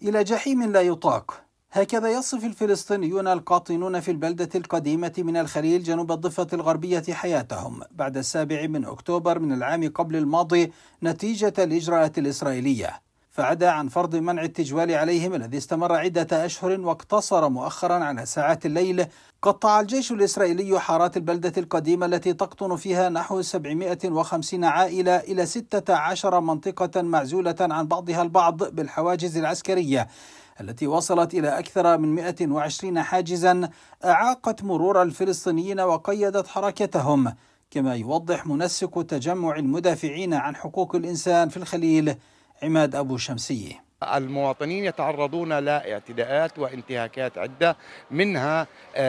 إلى جحيم لا يطاق. هكذا يصف الفلسطينيون القاطنون في البلدة القديمة من الخليل جنوب الضفة الغربية حياتهم بعد 7 أكتوبر من العام قبل الماضي نتيجة الإجراءات الإسرائيلية. فعدا عن فرض منع التجوال عليهم الذي استمر عدة أشهر واقتصر مؤخرا على ساعات الليل، قطع الجيش الإسرائيلي حارات البلدة القديمة التي تقطن فيها نحو 750 عائلة إلى 16 منطقة معزولة عن بعضها البعض بالحواجز العسكرية التي وصلت إلى أكثر من 120 حاجزا أعاقت مرور الفلسطينيين وقيدت حركتهم، كما يوضح منسق تجمع المدافعين عن حقوق الإنسان في الخليل عماد أبو شمسية. المواطنين يتعرضون لاعتداءات وانتهاكات عدة، منها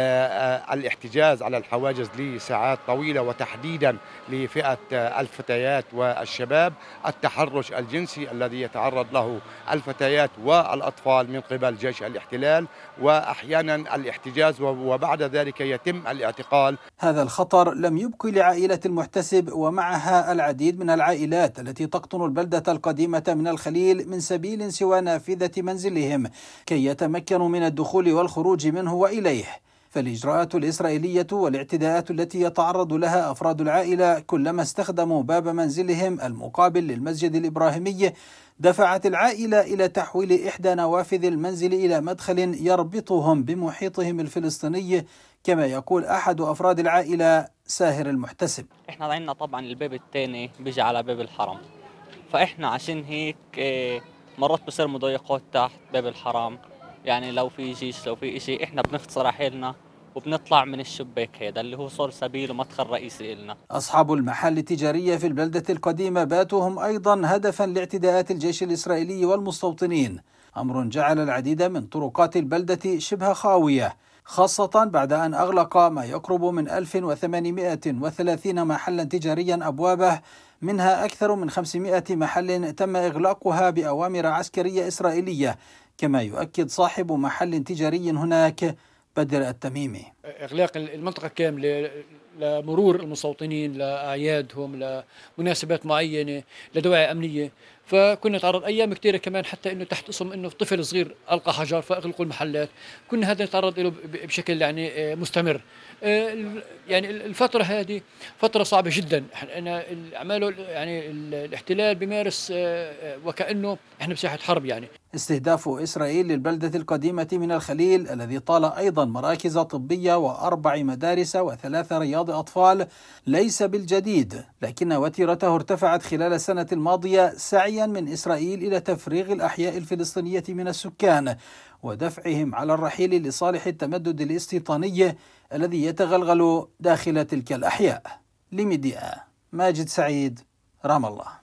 الاحتجاز على الحواجز لساعات طويلة وتحديدا لفئة الفتيات والشباب، التحرش الجنسي الذي يتعرض له الفتيات والأطفال من قبل جيش الاحتلال، وأحيانا الاحتجاز وبعد ذلك يتم الاعتقال. هذا الخطر لم يبق لعائلة المحتسب ومعها العديد من العائلات التي تقطن البلدة القديمة من الخليل من سبيل سوى نافذة منزلهم كي يتمكنوا من الدخول والخروج منه وإليه. فالإجراءات الإسرائيلية والاعتداءات التي يتعرض لها أفراد العائلة كلما استخدموا باب منزلهم المقابل للمسجد الإبراهيمي دفعت العائلة إلى تحويل إحدى نوافذ المنزل إلى مدخل يربطهم بمحيطهم الفلسطيني، كما يقول أحد أفراد العائلة ساهر المحتسب. إحنا عندنا طبعا الباب الثاني بيجي على باب الحرم، فإحنا عشان هيك مرات بصير مضايقات تحت باب الحرم، يعني لو في جيش لو في إشي إحنا بنختصر حيلنا وبنطلع من الشباك هذا اللي هو صار سبيل ومدخل رئيسي لنا. أصحاب المحال التجارية في البلدة القديمة باتوا هم أيضا هدفا لاعتداءات الجيش الإسرائيلي والمستوطنين، أمر جعل العديد من طرقات البلدة شبه خاوية، خاصة بعد أن أغلق ما يقرب من 1830 محلا تجاريا أبوابه، منها أكثر من 500 محل تم إغلاقها بأوامر عسكرية إسرائيلية، كما يؤكد صاحب محل تجاري هناك بدر التميمي. إغلاق المنطقة كاملة لمرور المستوطنين لأعيادهم لمناسبات معينة لدواعي أمنية، فكنا نتعرض أيام كثيرة كمان حتى إنه تحت اسم إنه طفل صغير ألقى حجر فأغلقوا المحلات، كنا هذا نتعرض له بشكل يعني مستمر. يعني الفترة هذه فترة صعبة جدا، أنا أعماله يعني الاحتلال بيمارس وكأنه إحنا بساحة حرب. يعني استهداف إسرائيل للبلدة القديمة من الخليل الذي طال أيضا مراكز طبية و4 مدارس و3 رياض أطفال ليس بالجديد، لكن وتيرته ارتفعت خلال السنة الماضية سعيا من إسرائيل إلى تفريغ الأحياء الفلسطينية من السكان ودفعهم على الرحيل لصالح التمدد الاستيطاني الذي يتغلغل داخل تلك الأحياء. لميديا ماجد سعيد، رام الله.